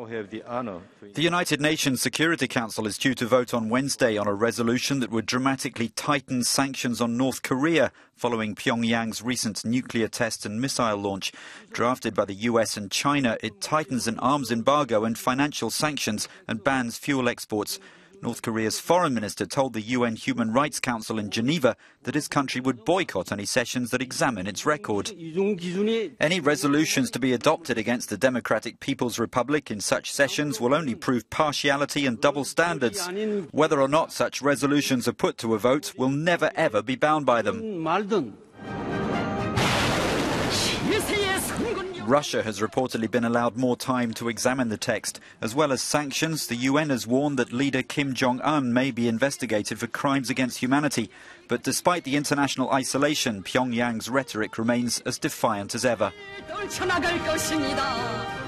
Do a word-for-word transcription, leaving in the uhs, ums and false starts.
The United Nations Security Council is due to vote on Wednesday on a resolution that would dramatically tighten sanctions on North Korea following Pyongyang's recent nuclear test and missile launch. Drafted by the U S and China, it tightens an arms embargo and financial sanctions and bans fuel exports. North Korea's foreign minister told the U N Human Rights Council in Geneva that his country would boycott any sessions that examine its record. Any resolutions to be adopted against the Democratic People's Republic in such sessions will only prove partiality and double standards. Whether or not such resolutions are put to a vote, we'll never ever be bound by them. Russia has reportedly been allowed more time to examine the text. As well as sanctions, the U N has warned that leader Kim Jong-un may be investigated for crimes against humanity. But despite the international isolation, Pyongyang's rhetoric remains as defiant as ever.